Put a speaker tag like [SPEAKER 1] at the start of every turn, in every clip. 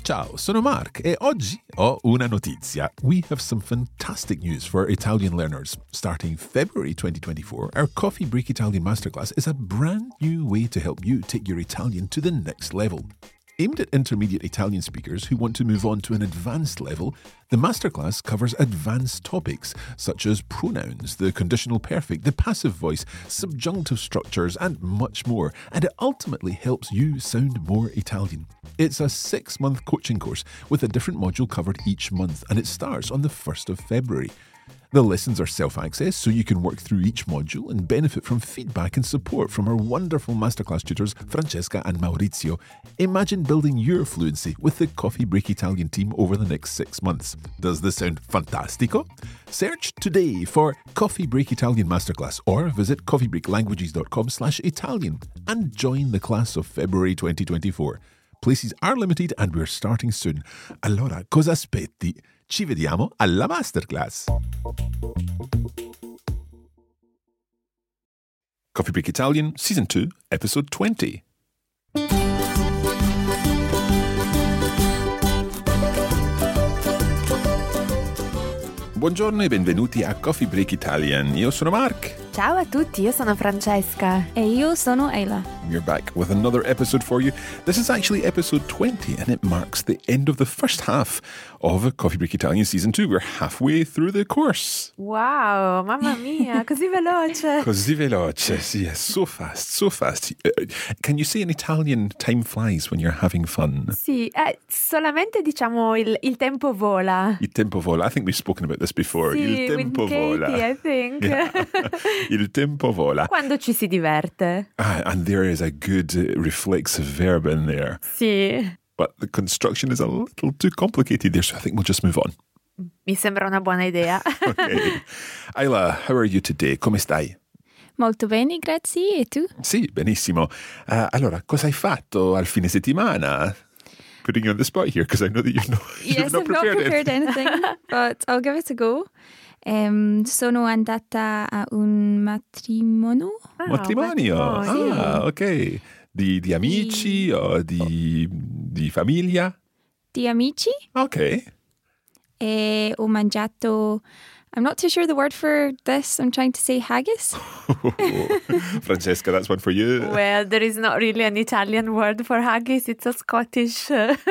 [SPEAKER 1] Ciao, sono Mark e oggi ho una notizia. We have some fantastic news for Italian learners. Starting February 2024, our Coffee Break Italian Masterclass is a brand new way to help you take your Italian to the next level. Aimed at intermediate Italian speakers who want to move on to an advanced level, the masterclass covers advanced topics such as pronouns, the conditional perfect, the passive voice, subjunctive structures, and much more, and it ultimately helps you sound more Italian. It's a 6-month coaching course with a different module covered each month, and it starts on the 1st of February. The lessons are self-access, so you can work through each module and benefit from feedback and support from our wonderful masterclass tutors, Francesca and Maurizio. Imagine building your fluency with the Coffee Break Italian team over the next 6 months. Does this sound fantastico? Search today for Coffee Break Italian Masterclass or visit coffeebreaklanguages.com/Italian and join the class of February 2024. Places are limited and we're starting soon. Allora, cosa aspetti? Ci vediamo alla masterclass. Coffee Break Italian, Season 2, Episode 20. Buongiorno e benvenuti a Coffee Break Italian. Io sono Mark.
[SPEAKER 2] Ciao a tutti, io sono Francesca.
[SPEAKER 3] E io sono Ayla.
[SPEAKER 1] We're back with another episode for you. This is actually episode 20 and it marks the end of the first half of Coffee Break Italian Season 2. We're halfway through the course.
[SPEAKER 2] Wow, mamma mia, così veloce.
[SPEAKER 1] Così veloce, yes, so fast, so fast. Can you say in Italian, time flies when you're having fun?
[SPEAKER 2] Sì, solamente diciamo il tempo vola.
[SPEAKER 1] Il tempo vola. I think we've spoken about this before.
[SPEAKER 2] Sì,
[SPEAKER 1] Il tempo
[SPEAKER 2] with Katie,
[SPEAKER 1] vola.
[SPEAKER 2] I think.
[SPEAKER 1] Yeah. Il tempo vola.
[SPEAKER 2] Quando ci si diverte.
[SPEAKER 1] And there is a good reflexive verb in there.
[SPEAKER 2] Sì.
[SPEAKER 1] But the construction is a little too complicated there, so I think we'll just move on.
[SPEAKER 2] Mi sembra una buona idea.
[SPEAKER 1] Okay. Ayla, how are you today? Come stai?
[SPEAKER 3] Molto bene, grazie. E tu?
[SPEAKER 1] Sì, benissimo. Allora, cosa hai fatto al fine settimana? Putting you on the spot here because I know that you've not
[SPEAKER 3] I've not prepared anything, but I'll give it a go. Sono andata a un matrimonio.
[SPEAKER 1] Matrimonio? Ok. Di amici o di famiglia?
[SPEAKER 3] Di amici.
[SPEAKER 1] Ok.
[SPEAKER 3] E ho mangiato... I'm not too sure the word for this. I'm trying to say haggis.
[SPEAKER 1] Francesca, that's one for you.
[SPEAKER 2] Well, there is not really an Italian word for haggis. It's a Scottish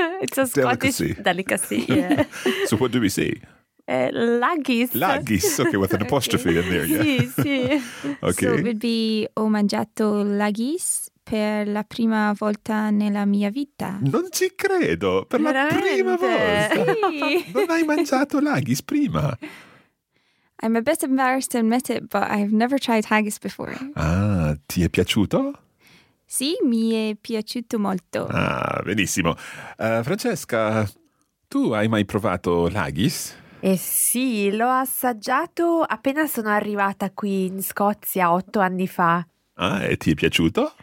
[SPEAKER 2] delicacy. Yeah.
[SPEAKER 1] So what do we say?
[SPEAKER 2] Laggis.
[SPEAKER 1] Laggis, okay, with an apostrophe in there, yeah.
[SPEAKER 2] Sì.
[SPEAKER 1] Okay.
[SPEAKER 3] So it would be ho mangiato laggis per la prima volta nella mia vita.
[SPEAKER 1] Non ci credo, per
[SPEAKER 2] Veramente?
[SPEAKER 1] La prima volta.
[SPEAKER 2] Sì.
[SPEAKER 1] Non hai mangiato laggis prima?
[SPEAKER 3] I'm a bit embarrassed to admit it, but I've never tried haggis before.
[SPEAKER 1] Ah, ti è piaciuto?
[SPEAKER 3] Sì, mi è piaciuto molto.
[SPEAKER 1] Ah, benissimo. Francesca, tu hai mai provato laggis?
[SPEAKER 2] Sì, l'ho assaggiato appena sono arrivata qui in Scozia 8 anni fa.
[SPEAKER 1] Ah, e ti è piaciuto?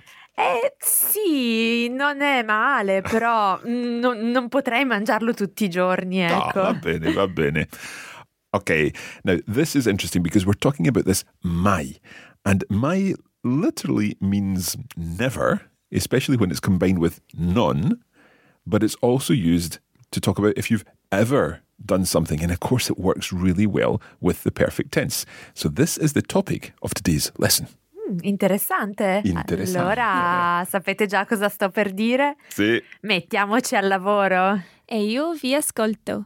[SPEAKER 2] Sì, non è male, però non potrei mangiarlo tutti i giorni, ecco.
[SPEAKER 1] Va bene, va bene. Okay, now this is interesting because we're talking about this mai. And mai literally means never, especially when it's combined with non, but it's also used to talk about if you've ever done something. And of course, it works really well with the perfect tense. So this is the topic of today's lesson.
[SPEAKER 2] Interessante. Allora, sapete già cosa sto per dire?
[SPEAKER 1] Sì.
[SPEAKER 2] Mettiamoci al lavoro.
[SPEAKER 3] E io vi ascolto.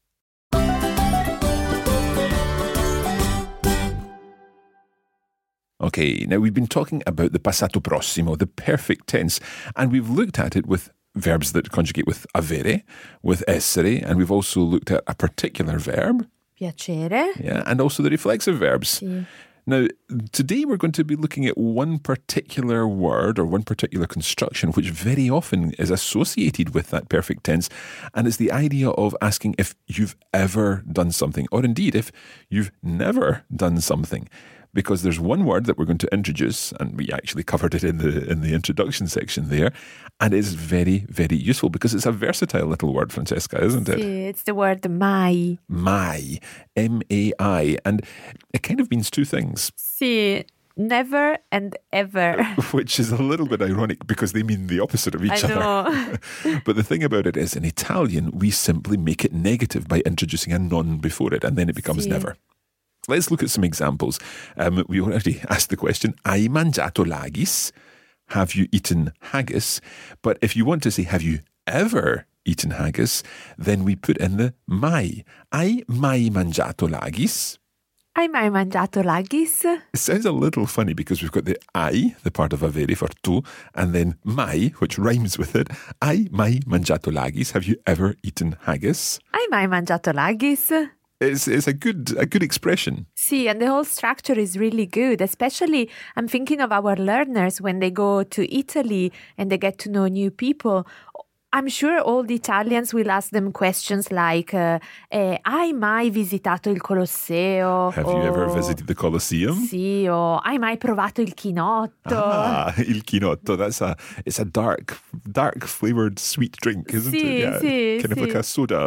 [SPEAKER 1] Okay, now we've been talking about the passato prossimo, the perfect tense, and we've looked at it with verbs that conjugate with avere, with essere, and we've also looked at a particular verb.
[SPEAKER 2] Piacere.
[SPEAKER 1] Yeah, and also the reflexive verbs.
[SPEAKER 2] Sì.
[SPEAKER 1] Now, today we're going to be looking at one particular word or one particular construction which very often is associated with that perfect tense, and it's the idea of asking if you've ever done something, or indeed if you've never done something. Because there's one word that we're going to introduce, and we actually covered it in the introduction section there, and it's very, very useful because it's a versatile little word, Francesca, isn't it?
[SPEAKER 2] Sì, it's the word mai.
[SPEAKER 1] Mai, M-A-I, and it kind of means two things.
[SPEAKER 2] Sì, never and ever.
[SPEAKER 1] Which is a little bit ironic because they mean the opposite of each
[SPEAKER 2] I know.
[SPEAKER 1] other. But the thing about it is, in Italian, we simply make it negative by introducing a non before it, and then it becomes
[SPEAKER 2] Sì.
[SPEAKER 1] never. Let's look at some examples. We already asked the question, hai mangiato l'haggis? Have you eaten haggis? But if you want to say, have you ever eaten haggis, then we put in the mai. Hai mai mangiato l'haggis?
[SPEAKER 2] Hai mai mangiato l'haggis?
[SPEAKER 1] It sounds a little funny because we've got the I, the part of avere for tu, and then mai, which rhymes with it. Hai mai mangiato l'haggis? Have you ever eaten haggis?
[SPEAKER 2] Hai mai mangiato l'haggis?
[SPEAKER 1] It's a good expression.
[SPEAKER 2] See, and the whole structure is really good. Especially, I'm thinking of our learners when they go to Italy and they get to know new people. I'm sure all the Italians will ask them questions like, hai mai visitato il Colosseo?
[SPEAKER 1] Have you ever visited the Colosseum?
[SPEAKER 2] Sì, o hai mai provato il chinotto?
[SPEAKER 1] Ah, il chinotto. It's a dark flavored sweet drink, isn't
[SPEAKER 2] Sì,
[SPEAKER 1] it? Yeah,
[SPEAKER 2] sì,
[SPEAKER 1] kind of
[SPEAKER 2] sì.
[SPEAKER 1] like a soda,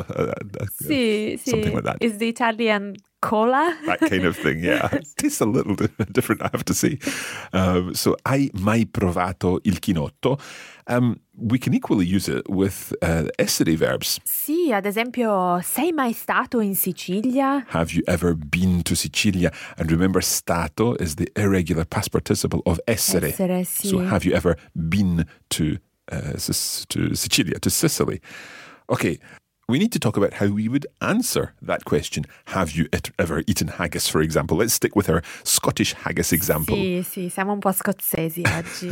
[SPEAKER 2] Sì, sì.
[SPEAKER 1] something like that.
[SPEAKER 2] Is the Italian cola?
[SPEAKER 1] That kind of thing, yeah. It tastes a little different, I have to say. So, hai mai provato il chinotto? We can equally use it with essere verbs.
[SPEAKER 2] Sì, ad esempio, sei mai stato in Sicilia?
[SPEAKER 1] Have you ever been to Sicilia? And remember, stato is the irregular past participle of essere.
[SPEAKER 2] Essere, sì.
[SPEAKER 1] So, have you ever been to Sicilia, to Sicily? Okay. We need to talk about how we would answer that question. Have you ever eaten haggis, for example? Let's stick with our Scottish haggis example.
[SPEAKER 2] Sì, siamo un po' scozzesi oggi.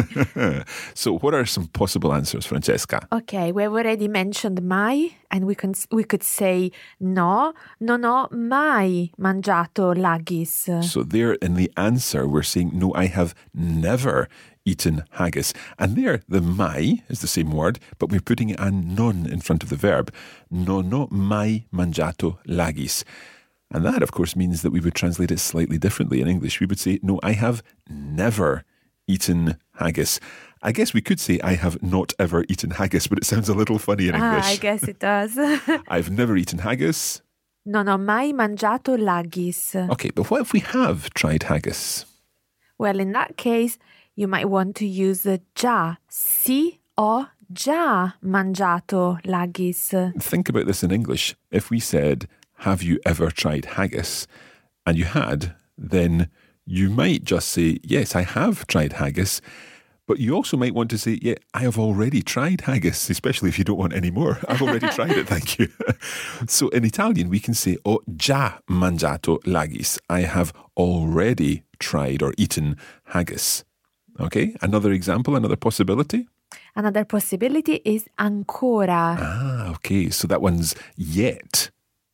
[SPEAKER 1] So what are some possible answers, Francesca?
[SPEAKER 2] Okay, we've already mentioned mai, and we could say no, non ho mai mangiato l'haggis.
[SPEAKER 1] So there in the answer, we're saying, no, I have never eaten haggis. And there, the mai is the same word, but we're putting a non in front of the verb. Non ho mai mangiato l'haggis. And that, of course, means that we would translate it slightly differently in English. We would say, no, I have never eaten haggis. I guess we could say, I have not ever eaten haggis, but it sounds a little funny in English.
[SPEAKER 2] I guess it does.
[SPEAKER 1] I've never eaten haggis.
[SPEAKER 2] Non ho mai mangiato l'haggis.
[SPEAKER 1] Okay, but what if we have tried haggis?
[SPEAKER 2] Well, in that case, you might want to use the già. Sì, ho già mangiato l'haggis.
[SPEAKER 1] Think about this in English. If we said, have you ever tried haggis? And you had, then you might just say, yes, I have tried haggis. But you also might want to say, yeah, I have already tried haggis, especially if you don't want any more. I've already tried it, thank you. So in Italian, we can say, ho già mangiato l'haggis. I have already tried or eaten haggis. Okay, another example, another possibility?
[SPEAKER 2] Another possibility is ancora.
[SPEAKER 1] Ah, okay, so that one's yet.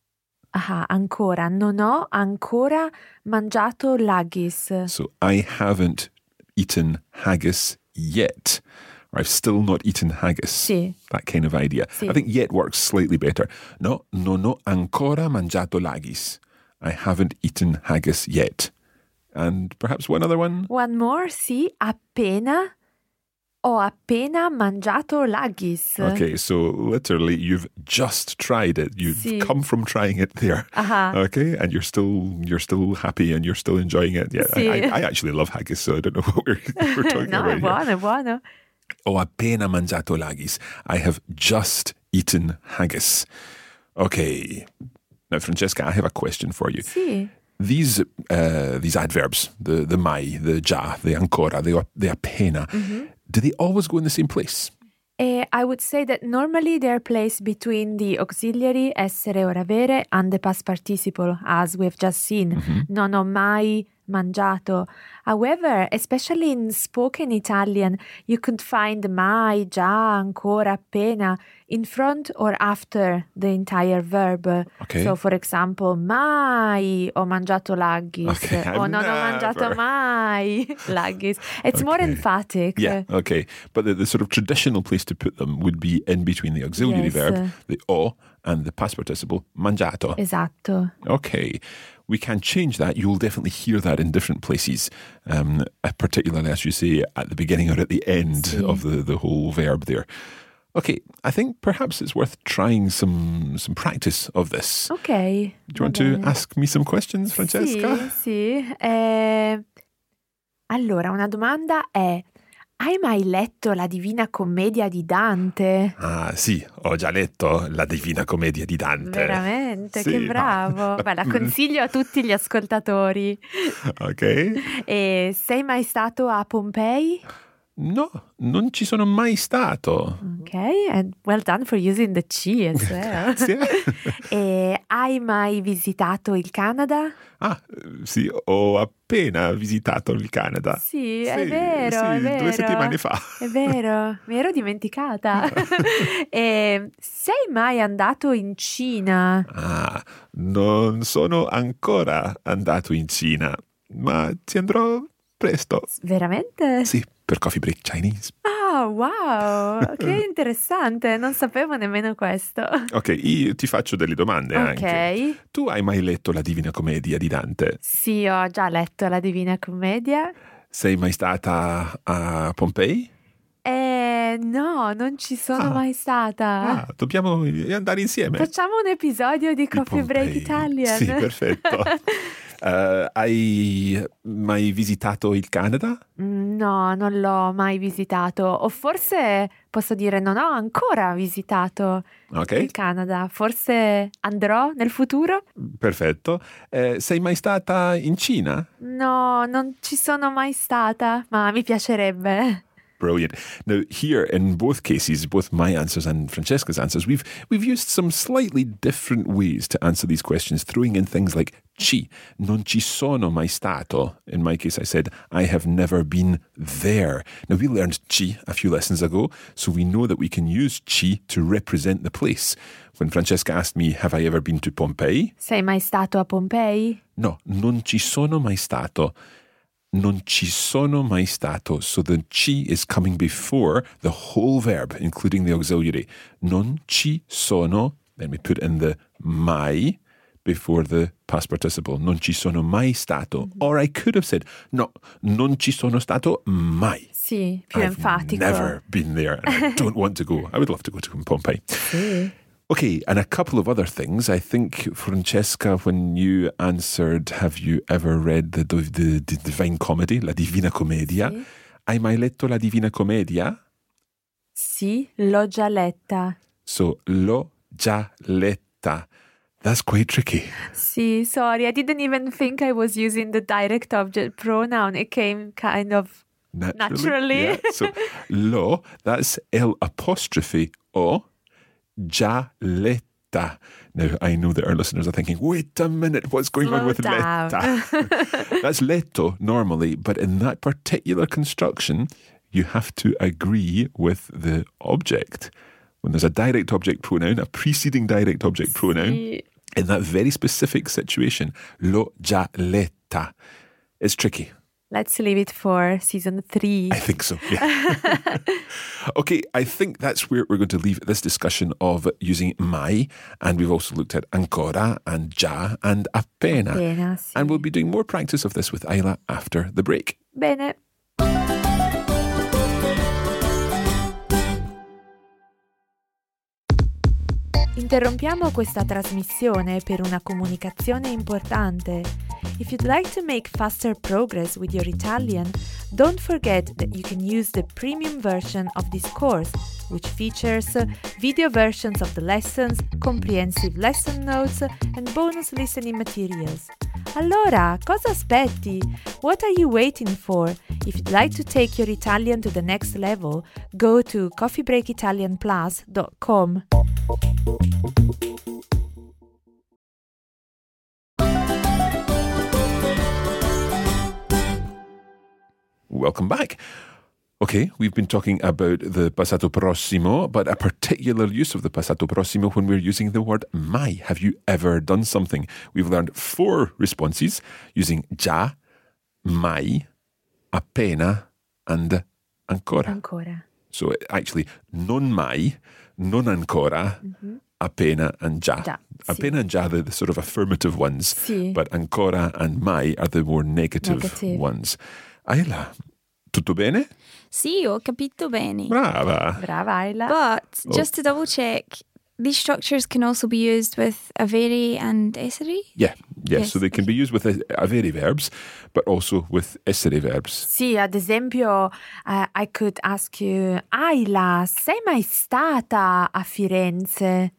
[SPEAKER 2] Aha, ancora. Non ho ancora mangiato l'haggis.
[SPEAKER 1] So I haven't eaten haggis yet. Or I've still not eaten haggis.
[SPEAKER 2] Sì.
[SPEAKER 1] That kind of idea.
[SPEAKER 2] Sì.
[SPEAKER 1] I think yet works slightly better. No, non ho ancora mangiato l'haggis. I haven't eaten haggis yet. And perhaps one other one?
[SPEAKER 2] One more, sì, appena. Ho appena mangiato l'haggis.
[SPEAKER 1] Okay, so literally you've just tried it. You've
[SPEAKER 2] Sì.
[SPEAKER 1] come from trying it there.
[SPEAKER 2] Aha.
[SPEAKER 1] Okay, and you're still happy and you're still enjoying it. Yeah,
[SPEAKER 2] Sì.
[SPEAKER 1] I actually love haggis, so I don't know what we're talking
[SPEAKER 2] No,
[SPEAKER 1] about
[SPEAKER 2] è
[SPEAKER 1] here.
[SPEAKER 2] buono, è buono.
[SPEAKER 1] Ho appena mangiato l'haggis. I have just eaten haggis. Okay. Now, Francesca, I have a question for you.
[SPEAKER 2] Sì.
[SPEAKER 1] These adverbs, the mai, the già, the ancora, the appena, do they always go in the same place?
[SPEAKER 2] I would say that normally they're placed between the auxiliary essere or avere and the past participle, as we've just seen. Non ho mai mangiato. However, especially in spoken Italian, you could find mai, già, ancora, appena in front or after the entire verb.
[SPEAKER 1] Okay.
[SPEAKER 2] So, for example, mai ho mangiato l'haggis.
[SPEAKER 1] Okay,
[SPEAKER 2] O
[SPEAKER 1] I've
[SPEAKER 2] non ho mangiato
[SPEAKER 1] never.
[SPEAKER 2] mai l'haggis. It's more
[SPEAKER 1] Okay.
[SPEAKER 2] emphatic.
[SPEAKER 1] Yeah, okay. But the sort of traditional place to put them would be in between the auxiliary
[SPEAKER 2] Yes.
[SPEAKER 1] verb, the o, and the past participle, mangiato.
[SPEAKER 2] Esatto.
[SPEAKER 1] Okay. We can change that. You'll definitely hear that in different places, particularly, as you say, at the beginning or at the end
[SPEAKER 2] Sì.
[SPEAKER 1] of the whole verb there. Okay, I think perhaps it's worth trying some practice of this.
[SPEAKER 2] Ok.
[SPEAKER 1] Do you want to ask me some questions, Francesca?
[SPEAKER 2] Sì. Allora, una domanda è: hai mai letto la Divina Commedia di Dante?
[SPEAKER 1] Ah, sì, ho già letto la Divina Commedia di Dante.
[SPEAKER 2] Veramente,
[SPEAKER 1] Sì,
[SPEAKER 2] che
[SPEAKER 1] no.
[SPEAKER 2] bravo. Beh, la consiglio a tutti gli ascoltatori.
[SPEAKER 1] Ok.
[SPEAKER 2] E sei mai stato a Pompei?
[SPEAKER 1] No, non ci sono mai stato.
[SPEAKER 2] Ok, and well done for using the C as well.
[SPEAKER 1] Grazie.
[SPEAKER 2] E hai mai visitato il Canada?
[SPEAKER 1] Ah, sì, ho appena visitato il Canada.
[SPEAKER 2] Sì, è vero,
[SPEAKER 1] sì,
[SPEAKER 2] è vero.
[SPEAKER 1] 2 settimane fa.
[SPEAKER 2] È vero, mi ero dimenticata. E sei mai andato in Cina?
[SPEAKER 1] Ah, non sono ancora andato in Cina, ma ci andrò presto.
[SPEAKER 2] Veramente?
[SPEAKER 1] Sì, per Coffee Break Chinese.
[SPEAKER 2] Ah, wow, che interessante, non sapevo nemmeno questo.
[SPEAKER 1] Ok, io ti faccio delle domande anche.
[SPEAKER 2] Ok,
[SPEAKER 1] Tu hai mai letto la Divina Commedia di Dante?
[SPEAKER 2] sì, ho già letto la Divina Commedia.
[SPEAKER 1] Sei mai stata a Pompei?
[SPEAKER 2] No, non ci sono mai stata.
[SPEAKER 1] Dobbiamo andare insieme.
[SPEAKER 2] Facciamo un episodio di Coffee Break
[SPEAKER 1] Pompei.
[SPEAKER 2] Italian.
[SPEAKER 1] Sì, perfetto. Hai mai visitato il Canada?
[SPEAKER 2] No, non l'ho mai visitato. O forse posso dire non ho ancora visitato
[SPEAKER 1] Ok,
[SPEAKER 2] il Canada. Forse andrò nel futuro?
[SPEAKER 1] perfetto. Sei mai stata in Cina?
[SPEAKER 2] No, non ci sono mai stata, ma mi piacerebbe.
[SPEAKER 1] Brilliant. Now, here in both cases, both my answers and Francesca's answers, we've used some slightly different ways to answer these questions, throwing in things like ci, non ci sono mai stato. In my case, I said, I have never been there. Now, we learned ci a few lessons ago, so we know that we can use ci to represent the place. When Francesca asked me, have I ever been to Pompeii?
[SPEAKER 2] Sei mai stato a Pompei?
[SPEAKER 1] No, non ci sono mai stato. Non ci sono mai stato. So the ci is coming before the whole verb, including the auxiliary. Non ci sono, then we put in the mai before the past participle. Non ci sono mai stato. Or I could have said, no, non ci sono stato mai.
[SPEAKER 2] Sì, più
[SPEAKER 1] I've
[SPEAKER 2] enfatico.
[SPEAKER 1] never been there and I don't want to go. I would love to go to Pompeii.
[SPEAKER 2] Sì.
[SPEAKER 1] Okay, and a couple of other things. I think, Francesca, when you answered, have you ever read the Divine Comedy, la Divina Commedia?
[SPEAKER 2] Sì.
[SPEAKER 1] Hai mai letto la Divina Commedia?
[SPEAKER 2] Sì, l'ho già letta.
[SPEAKER 1] So, l'ho già letta. That's quite tricky.
[SPEAKER 2] Sì, sorry, I didn't even think I was using the direct object pronoun. It came kind of naturally.
[SPEAKER 1] Yeah. So, lo, that's L''O, già letta. Now, I know that our listeners are thinking, wait a minute, what's going on
[SPEAKER 2] Slow
[SPEAKER 1] with
[SPEAKER 2] down.
[SPEAKER 1] letta? That's letto normally, but in that particular construction, you have to agree with the object. When there's a direct object pronoun, a preceding direct object pronoun,
[SPEAKER 2] Sì.
[SPEAKER 1] in that very specific situation, l'ho già letta. It's tricky.
[SPEAKER 2] Let's leave it for season 3.
[SPEAKER 1] I think so, yeah. Okay, I think that's where we're going to leave this discussion of using mai, and we've also looked at ancora and già and appena.
[SPEAKER 2] Appena, sì.
[SPEAKER 1] And we'll be doing more practice of this with Ayla after the break.
[SPEAKER 2] Bene. Interrompiamo questa trasmissione per una comunicazione importante. If you'd like to make faster progress with your Italian, don't forget that you can use the premium version of this course, which features video versions of the lessons, comprehensive lesson notes, and bonus listening materials. Allora, cosa aspetti? What are you waiting for? If you'd like to take your Italian to the next level, go to coffeebreakitalianplus.com.
[SPEAKER 1] Welcome back. Okay, we've been talking about the passato prossimo, but a particular use of the passato prossimo when we're using the word mai. Have you ever done something? We've learned 4 responses using già, mai, appena, and ancora.
[SPEAKER 2] Ancora.
[SPEAKER 1] So actually, non mai, non ancora, appena, and già.
[SPEAKER 2] Già, sì.
[SPEAKER 1] Appena and già are the sort of affirmative ones,
[SPEAKER 2] Sì.
[SPEAKER 1] but ancora and mai are the more negative ones. Ayla, tutto bene?
[SPEAKER 3] Sì, ho capito bene.
[SPEAKER 1] Brava.
[SPEAKER 2] Brava Ayla.
[SPEAKER 3] But just to double check, these structures can also be used with avere and essere?
[SPEAKER 1] Yeah, Yes, so they can be used with avere verbs, but also with essere verbs.
[SPEAKER 2] Sì, ad esempio, I could ask you, Ayla, sei mai stata a Firenze?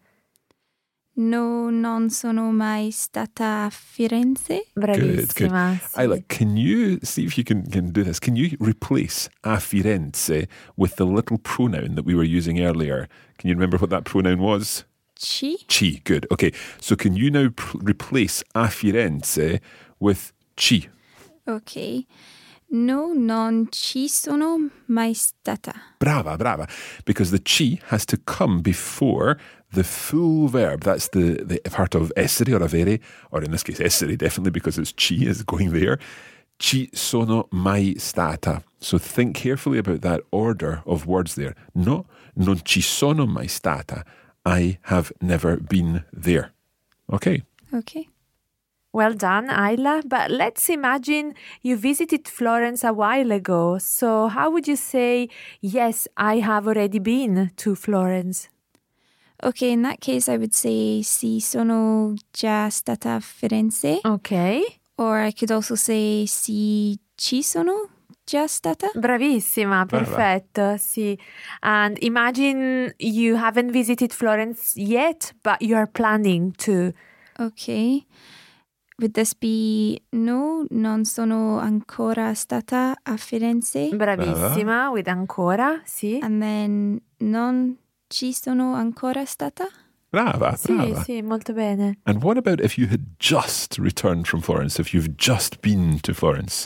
[SPEAKER 3] No, non sono mai stata a Firenze.
[SPEAKER 2] Bravissima.
[SPEAKER 1] Good.
[SPEAKER 2] Sì.
[SPEAKER 1] Ayla, can you see if you can do this? Can you replace a Firenze with the little pronoun that we were using earlier? Can you remember what that pronoun was?
[SPEAKER 3] Ci.
[SPEAKER 1] Ci. Good. Okay. So can you now replace a Firenze with ci?
[SPEAKER 3] Ok. No, non ci sono mai stata.
[SPEAKER 1] Brava, brava. Because the ci has to come before the full verb. That's the part of essere or avere, or in this case essere, definitely, because it's ci is going there. Ci sono mai stata. So think carefully about that order of words there. No, non ci sono mai stata. I have never been there. Okay.
[SPEAKER 3] Okay.
[SPEAKER 2] Well done, Ayla. But let's imagine you visited Florence a while ago. So how would you say, yes, I have already been to Florence?
[SPEAKER 3] Okay, in that case, I would say sì, sono già stata a Firenze.
[SPEAKER 2] Okay.
[SPEAKER 3] Or I could also say sì, ci sono già stata.
[SPEAKER 2] Bravissima, perfetto, sì. And imagine you haven't visited Florence yet, but you are planning to.
[SPEAKER 3] Okay. Would this be no, non sono ancora stata a Firenze?
[SPEAKER 2] Bravissima, with ancora, sì.
[SPEAKER 3] And then non ci sono ancora stata?
[SPEAKER 1] Brava,
[SPEAKER 2] Sì,
[SPEAKER 1] brava.
[SPEAKER 2] sì, molto bene.
[SPEAKER 1] And what about if you had just returned from Florence, if you've just been to Florence?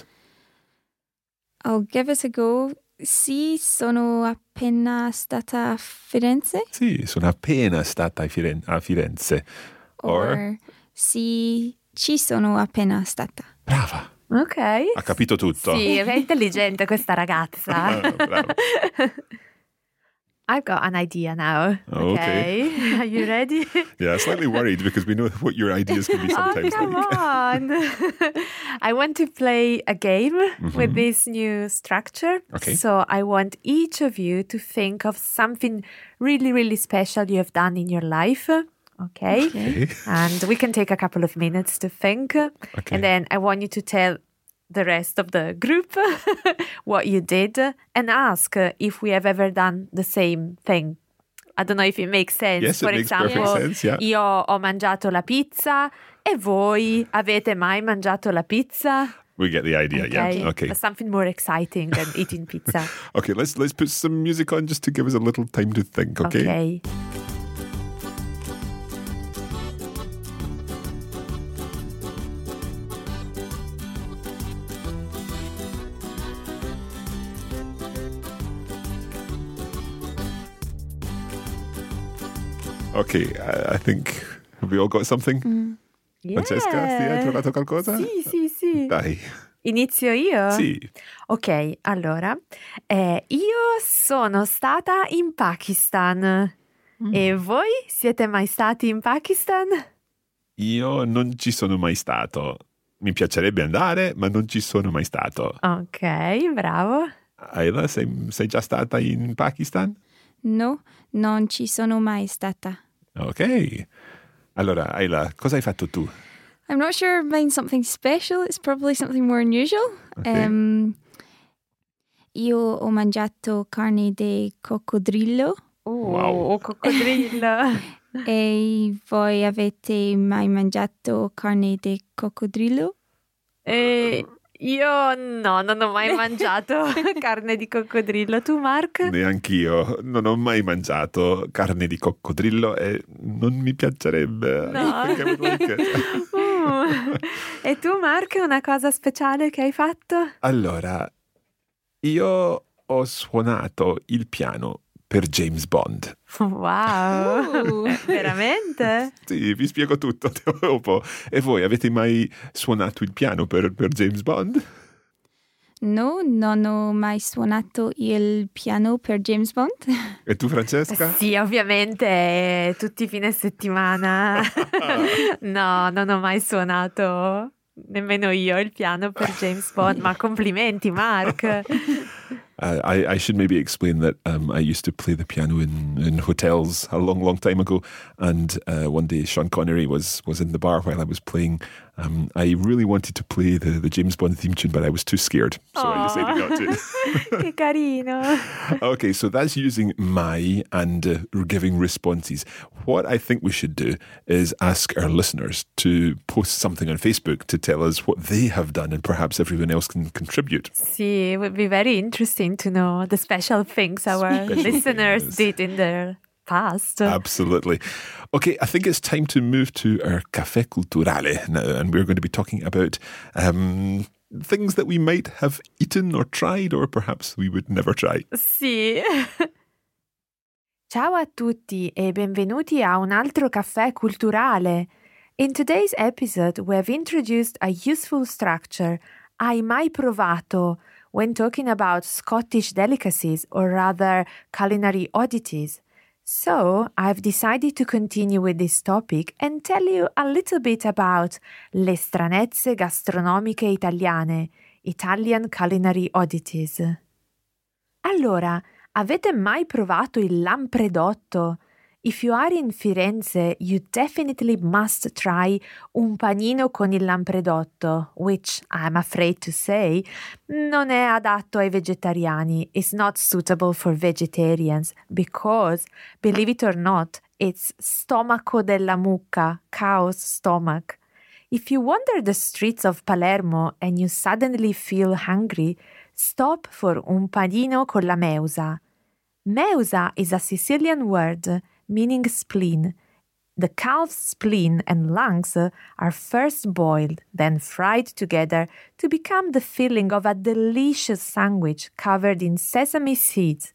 [SPEAKER 3] I'll give it a go. Sì, sono appena stata a Firenze.
[SPEAKER 1] Sì, sono appena stata a Firenze.
[SPEAKER 3] Or sì, ci sono appena stata.
[SPEAKER 1] Brava.
[SPEAKER 2] Ok.
[SPEAKER 1] Ha capito tutto.
[SPEAKER 2] Sì, è intelligente questa ragazza.
[SPEAKER 1] Brava.
[SPEAKER 2] I've got an idea now.
[SPEAKER 1] Okay.
[SPEAKER 2] Are you ready?
[SPEAKER 1] Yeah, slightly worried because we know what your ideas can be sometimes.
[SPEAKER 2] Oh, come on. I want to play a game with this new structure.
[SPEAKER 1] Okay.
[SPEAKER 2] So I want each of you to think of something really, really special you have done in your life. Okay.
[SPEAKER 1] Okay.
[SPEAKER 2] And we can take a couple of minutes to think.
[SPEAKER 1] Okay.
[SPEAKER 2] And then I want you to tell the rest of the group what you did and ask if we have ever done the same thing. I don't know if it makes sense.
[SPEAKER 1] Yes,
[SPEAKER 2] For
[SPEAKER 1] it makes
[SPEAKER 2] example,
[SPEAKER 1] perfect sense, yeah.
[SPEAKER 2] io ho mangiato la pizza e voi avete mai mangiato la pizza?
[SPEAKER 1] We get the idea, yeah. Okay.
[SPEAKER 2] Something more exciting than eating pizza.
[SPEAKER 1] Okay, let's put some music on just to give us a little time to think, okay?
[SPEAKER 2] Okay.
[SPEAKER 1] Okay, I think, have we all got something?
[SPEAKER 2] Yeah.
[SPEAKER 1] Francesca, hai trovato qualcosa?
[SPEAKER 2] Sì.
[SPEAKER 1] Dai.
[SPEAKER 2] Inizio io?
[SPEAKER 1] Sì.
[SPEAKER 2] Ok, allora, io sono stata in Pakistan. E voi siete mai stati in Pakistan?
[SPEAKER 1] Io non ci sono mai stato. Mi piacerebbe andare, ma non ci sono mai stato.
[SPEAKER 2] Ok, bravo.
[SPEAKER 1] Ayla, sei già stata in Pakistan?
[SPEAKER 3] No, non ci sono mai stata.
[SPEAKER 1] Ok. Allora, Ayla, cosa hai fatto tu?
[SPEAKER 3] I'm not sure mine's something special. It's probably something more unusual.
[SPEAKER 1] Okay.
[SPEAKER 3] Io ho mangiato carne di coccodrillo.
[SPEAKER 1] Wow.
[SPEAKER 2] Coccodrillo.
[SPEAKER 3] E voi avete mai mangiato carne di coccodrillo?
[SPEAKER 2] Io no, non ho mai mangiato carne di coccodrillo. Tu, Mark?
[SPEAKER 1] Neanch'io. Non ho mai mangiato carne di coccodrillo e non mi piacerebbe.
[SPEAKER 2] No.
[SPEAKER 1] I think I would like it.
[SPEAKER 2] E tu, Mark, una cosa speciale che hai fatto?
[SPEAKER 1] Allora, io ho suonato il piano per James Bond.
[SPEAKER 2] Wow, veramente?
[SPEAKER 1] Sì, vi spiego tutto dopo. E voi avete mai suonato il piano per James Bond?
[SPEAKER 3] No, non ho mai suonato il piano per James Bond.
[SPEAKER 1] E tu, Francesca?
[SPEAKER 2] Sì, ovviamente, tutti i fine settimana. No, non ho mai suonato nemmeno io il piano per James Bond, ma complimenti, Mark.
[SPEAKER 1] I should maybe explain that I used to play the piano in hotels a long, long time ago. And one day Sean Connery was in the bar while I was playing. I really wanted to play the James Bond theme tune, but I was too scared. So I decided not to.
[SPEAKER 2] Che carino.
[SPEAKER 1] Okay, so that's using my and giving responses. What I think we should do is ask our listeners to post something on Facebook to tell us what they have done, and perhaps everyone else can contribute.
[SPEAKER 2] Sì, it would be very interesting to know the special things our listeners did in their past.
[SPEAKER 1] Absolutely. Okay, I think it's time to move to our Caffè Culturale now, and we're going to be talking about things that we might have eaten or tried, or perhaps we would never try.
[SPEAKER 2] Sì. Ciao a tutti e benvenuti a un altro caffè culturale. In today's episode, we have introduced a useful structure, hai mai provato, when talking about Scottish delicacies, or rather culinary oddities. So, I've decided to continue with this topic and tell you a little bit about le stranezze gastronomiche italiane, Italian culinary oddities. Allora, avete mai provato il lampredotto? If you are in Firenze, you definitely must try un panino con il lampredotto, which, I'm afraid to say, non è adatto ai vegetariani. It's not suitable for vegetarians because, believe it or not, it's stomaco della mucca, cow's stomach. If you wander the streets of Palermo and you suddenly feel hungry, stop for un panino con la meusa. Meusa is a Sicilian word meaning spleen. The calf's spleen and lungs are first boiled, then fried together to become the filling of a delicious sandwich covered in sesame seeds.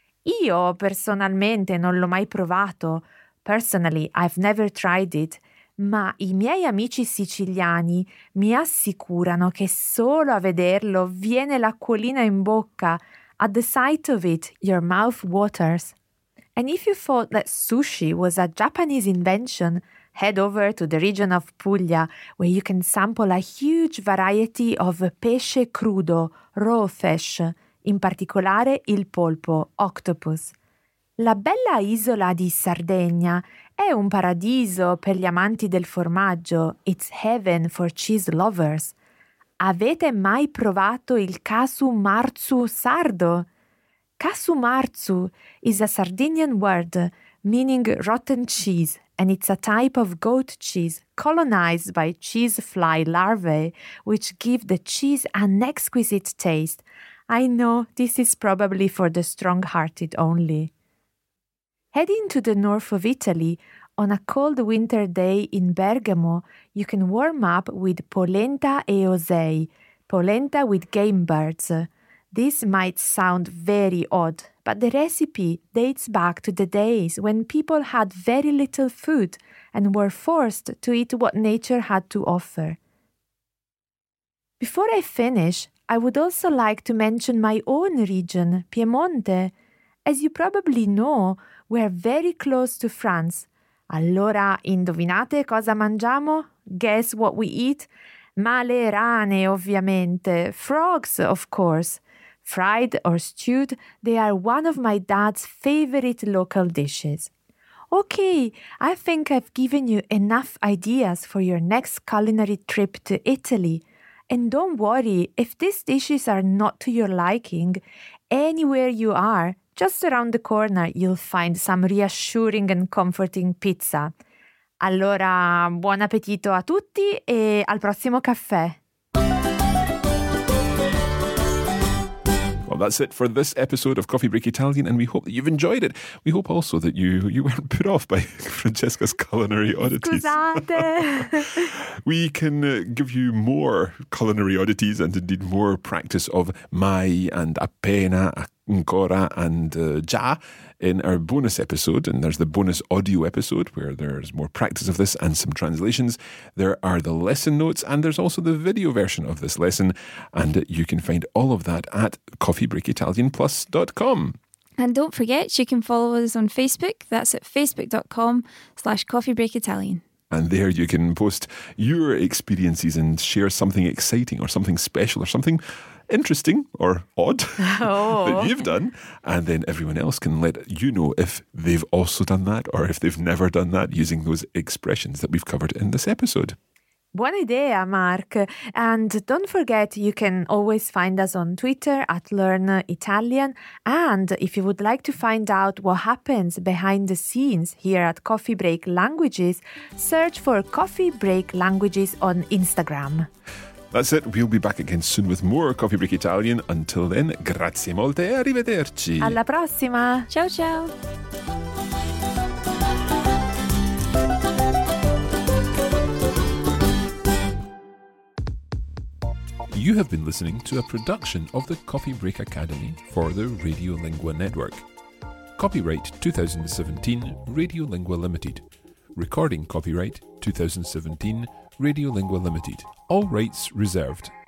[SPEAKER 2] Io personalmente non l'ho mai provato. Personally, I've never tried it. Ma i miei amici siciliani mi assicurano che solo a vederlo viene l'acquolina in bocca. At the sight of it, your mouth waters. And if you thought that sushi was a Japanese invention, head over to the region of Puglia, where you can sample a huge variety of pesce crudo, raw fish, in particolare il polpo, octopus. La bella isola di Sardegna è un paradiso per gli amanti del formaggio. It's heaven for cheese lovers. Avete mai provato il casu marzu sardo? Casu marzu is a Sardinian word meaning rotten cheese, and it's a type of goat cheese colonized by cheese fly larvae, which give the cheese an exquisite taste. I know this is probably for the strong-hearted only. Heading to the north of Italy, on a cold winter day in Bergamo, you can warm up with polenta e osei, polenta with game birds. This might sound very odd, but the recipe dates back to the days when people had very little food and were forced to eat what nature had to offer. Before I finish, I would also like to mention my own region, Piemonte. As you probably know, we're very close to France. Allora, indovinate cosa mangiamo? Guess what we eat? Ma le rane, ovviamente. Frogs, of course. Fried or stewed, they are one of my dad's favorite local dishes. Okay, I think I've given you enough ideas for your next culinary trip to Italy. And don't worry, if these dishes are not to your liking, anywhere you are, just around the corner, you'll find some reassuring and comforting pizza. Allora, buon appetito a tutti e al prossimo caffè.
[SPEAKER 1] Well, that's it for this episode of Coffee Break Italian, and we hope that you've enjoyed it. We hope also that you weren't put off by Francesca's culinary oddities.
[SPEAKER 2] Scusate.
[SPEAKER 1] We can give you more culinary oddities and indeed more practice of mai and appena, ancora and già in our bonus episode. And there's the bonus audio episode where there's more practice of this and some translations. There are the lesson notes, and there's also the video version of this lesson. And you can find all of that at coffeebreakitalianplus.com.
[SPEAKER 3] And don't forget, you can follow us on Facebook. That's at facebook.com/coffeebreakitalian.
[SPEAKER 1] And there you can post your experiences and share something exciting or something special or something interesting or odd
[SPEAKER 2] Oh.
[SPEAKER 1] that you've done. And then everyone else can let you know if they've also done that or if they've never done that using those expressions that we've covered in this episode.
[SPEAKER 2] Buona idea, Mark. And don't forget, you can always find us on Twitter at Learn Italian. And if you would like to find out what happens behind the scenes here at Coffee Break Languages, search for Coffee Break Languages on Instagram.
[SPEAKER 1] That's it. We'll be back again soon with more Coffee Break Italian. Until then, grazie molte e arrivederci.
[SPEAKER 2] Alla prossima!
[SPEAKER 3] Ciao, ciao.
[SPEAKER 1] You have been listening to a production of the Coffee Break Academy for the Radiolingua Network. Copyright 2017 Radiolingua Limited. Recording copyright 2017 Radiolingua Limited. All rights reserved.